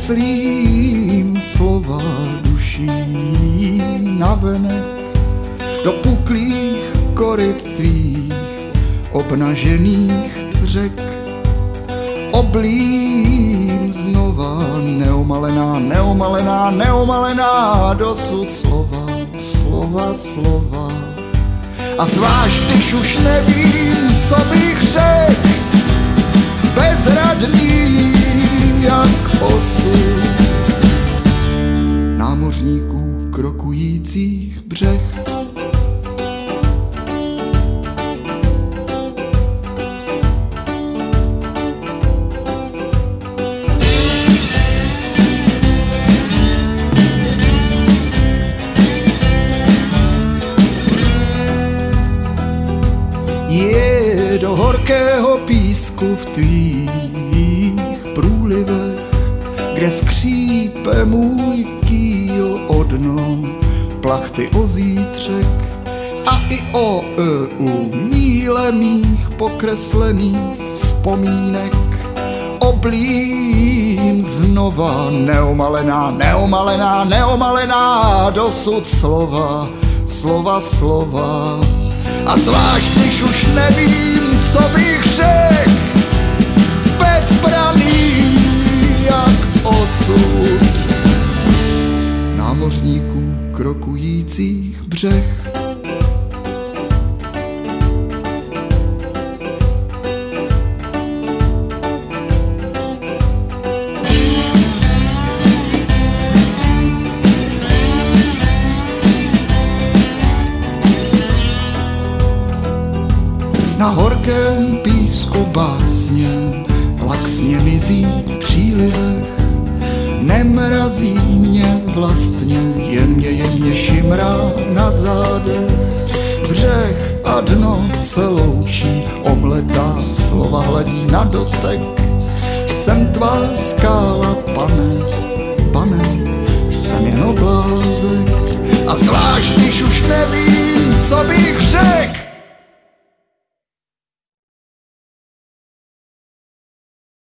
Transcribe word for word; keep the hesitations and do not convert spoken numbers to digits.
kreslím slova duší navenek do puklých koryt tvých obnažených řek. Oblím znova neomalená, neomalená, neomalená dosud slova, slova, slova. A zvlášť, když už nevím, co bych řekl, bezradný jak osud námořníků krokujících břeh. Je do horkého písku v tvých průlivech, kde skřípe můj kýl o dno plachty o zítřek a i o u míle mých pokreslených vzpomínek. Oblím znova neomalená, neomalená, neomalená dosud slova, slova, slova. A zvlášť, když už nevím, co bych řekl, bezbraný jak osud námořníků krokujících břeh. Na horkém písku básně laxně mizí přílivech, nemrazí mě vlastně, jen mě jemně šimrá na zádech. Břeh a dno se loučí, omletá slova hledí na dotek. Jsem tvá skála, pane, pane, jsem jen oblázek. A zvlášť, když už nevím,